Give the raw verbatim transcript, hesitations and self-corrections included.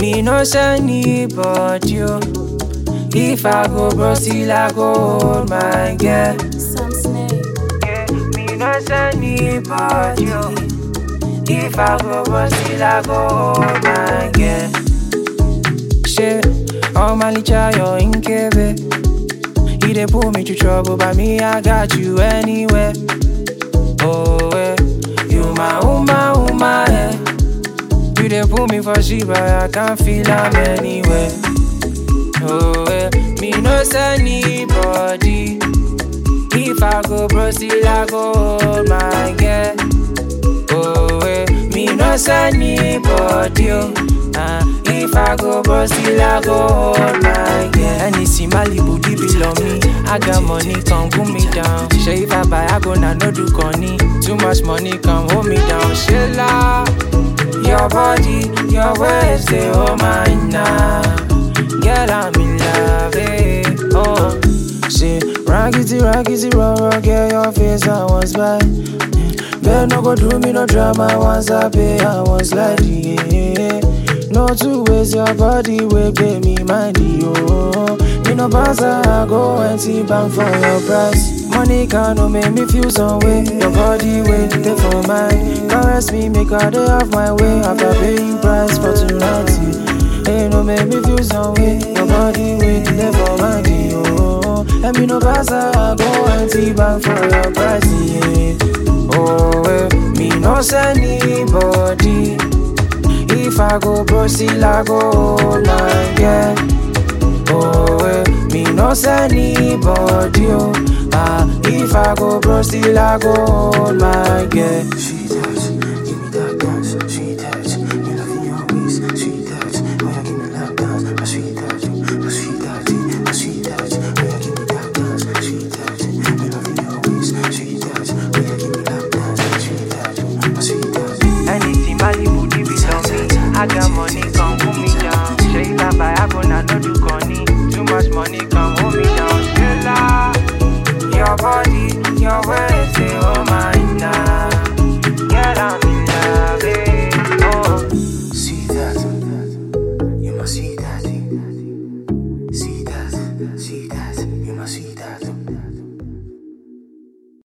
Me no send anybody, oh. If I go bro, still I go hold my girl. Some snake. Yeah, me no send anybody, oh. If I go bro, still I go hold my girl. Shit, all my licha, you're in Kebe. He dey pull me to trouble, but me, I got you anywhere. Oh, eh. You my uma, uma, eh. You dey pull me for shit, but I can't feel I'm anywhere. Oh, eh. Me no send anybody. If I go bro, still I go hold my girl. Oh, eh. Me no send anybody, oh. Uh, if I go bro, still I go hold my girl. Any see Malibu, deep below me. I got money, come pull me down. Say if I buy, I go now, no do conny. Too much money, come hold me down. Shilla, your body, your ways, they hold mine now. Girl, I'm in love, eh. Oh, say, raggedy, raggedy, raw, raw, girl, your face, I was by. Girl, no go do me no drama, once I pay, I was like, yeah. No two ways, your body will pay me money, oh. Me no pass, I go empty bank for your price. Money can't no make me feel some way. Your body wait there for mine. Caress me, make a day off my way. After paying price for tonight, hey, no make me feel some way. Your body wait there for mine, oh. And me no pass, I go empty bank for your price, yeah. Oh, eh, me no send anybody. If I go bro, still I go hold my girl. Oh, eh, me no send anybody, oh. Ah, if I go bro, still I go hold my girl.